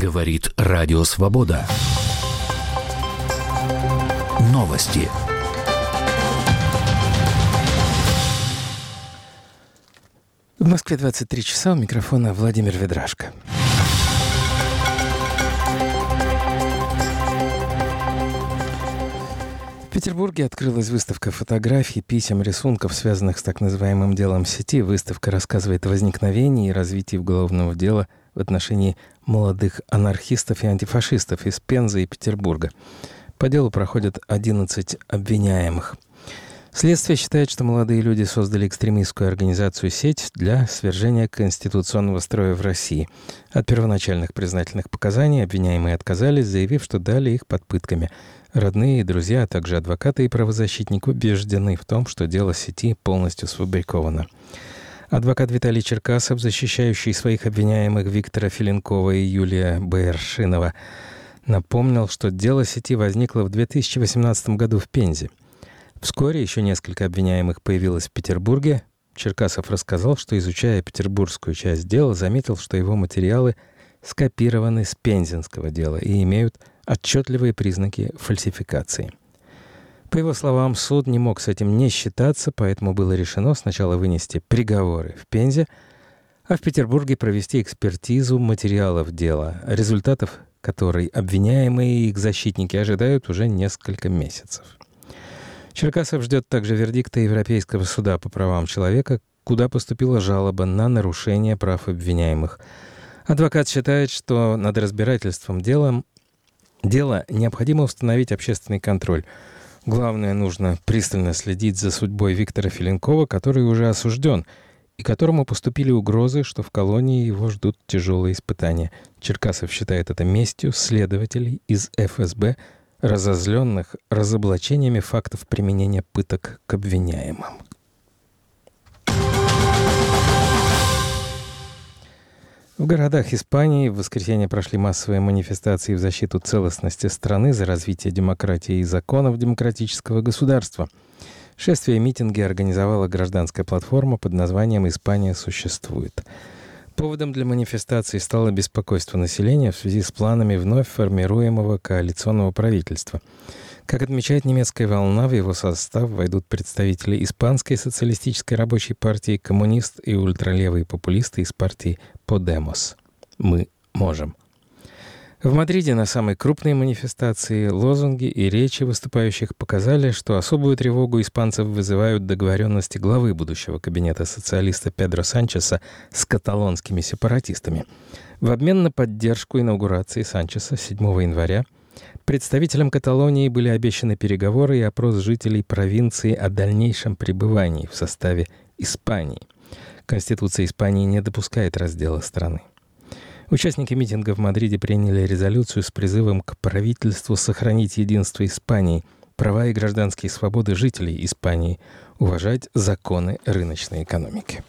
Говорит Радио Свобода. Новости. В Москве 23 часа. У микрофона Владимир Ведрашко. В Петербурге открылась выставка фотографий, писем, рисунков, связанных с так называемым делом сети. Выставка рассказывает о возникновении и развитии уголовного дела в отношении молодых анархистов и антифашистов из Пензы и Петербурга. По делу проходят 11 обвиняемых. Следствие считает, что молодые люди создали экстремистскую организацию «Сеть» для свержения конституционного строя в России. От первоначальных признательных показаний обвиняемые отказались, заявив, что дали их под пытками. Родные и друзья, а также адвокаты и правозащитник убеждены в том, что дело «Сети» полностью сфабриковано. Адвокат Виталий Черкасов, защищающий своих обвиняемых Виктора Филенкова и Юлия Байершинова, напомнил, что дело «Сети» возникло в 2018 году в Пензе. Вскоре еще несколько обвиняемых появилось в Петербурге. Черкасов рассказал, что, изучая петербургскую часть дела, заметил, что его материалы скопированы с пензенского дела и имеют отчетливые признаки фальсификации. По его словам, суд не мог с этим не считаться, поэтому было решено сначала вынести приговоры в Пензе, а в Петербурге провести экспертизу материалов дела, результатов которой обвиняемые и их защитники ожидают уже несколько месяцев. Черкасов ждет также вердикта Европейского суда по правам человека, куда поступила жалоба на нарушение прав обвиняемых. Адвокат считает, что над разбирательством дела необходимо установить общественный контроль. Главное, нужно пристально следить за судьбой Виктора Филенкова, который уже осужден, и которому поступили угрозы, что в колонии его ждут тяжелые испытания. Черкасов считает это местью следователей из ФСБ, разозленных разоблачениями фактов применения пыток к обвиняемым. В городах Испании в воскресенье прошли массовые манифестации в защиту целостности страны, за развитие демократии и законов демократического государства. Шествия и митинги организовала гражданская платформа под названием «Испания существует». Поводом для манифестации стало беспокойство населения в связи с планами вновь формируемого коалиционного правительства. Как отмечает «Немецкая волна», в его состав войдут представители Испанской социалистической рабочей партии, коммунист и ультралевые популисты из партии «Подемос». «Мы можем». В Мадриде на самой крупной манифестации лозунги и речи выступающих показали, что особую тревогу испанцев вызывают договоренности главы будущего кабинета социалиста Педро Санчеса с каталонскими сепаратистами. В обмен на поддержку инаугурации Санчеса 7 января представителям Каталонии были обещаны переговоры и опрос жителей провинции о дальнейшем пребывании в составе Испании. Конституция Испании не допускает раздела страны. Участники митинга в Мадриде приняли резолюцию с призывом к правительству сохранить единство Испании, права и гражданские свободы жителей Испании, уважать законы рыночной экономики.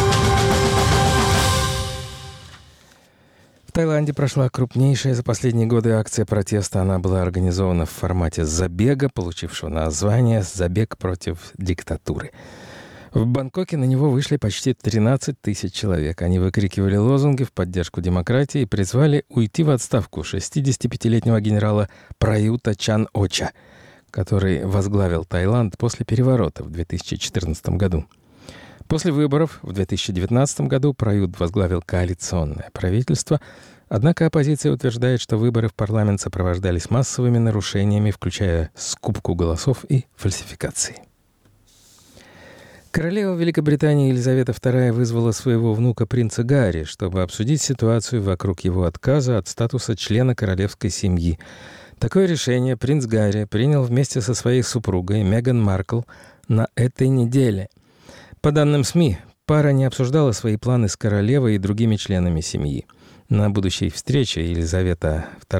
В Таиланде прошла крупнейшая за последние годы акция протеста. Она была организована в формате забега, получившего название «Забег против диктатуры». В Бангкоке на него вышли почти 13 тысяч человек. Они выкрикивали лозунги в поддержку демократии и призвали уйти в отставку 65-летнего генерала Праюта Чан-Оча, который возглавил Таиланд после переворота в 2014 году. После выборов в 2019 году Прают возглавил коалиционное правительство, однако оппозиция утверждает, что выборы в парламент сопровождались массовыми нарушениями, включая скупку голосов и фальсификации. Королева Великобритании Елизавета II вызвала своего внука принца Гарри, чтобы обсудить ситуацию вокруг его отказа от статуса члена королевской семьи. Такое решение принц Гарри принял вместе со своей супругой Меган Маркл на этой неделе. По данным СМИ, пара не обсуждала свои планы с королевой и другими членами семьи. На будущей встрече Елизаветы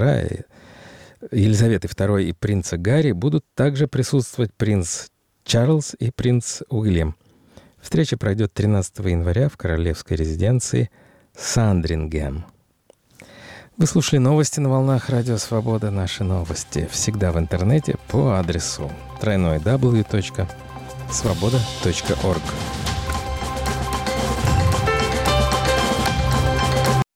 II и принца Гарри будут также присутствовать принц Чарльз и принц Уильям. Встреча пройдет 13 января в королевской резиденции Сандрингем. Вы слушали новости на волнах Радио Свобода. Наши новости всегда в интернете по адресу www.svoboda.org.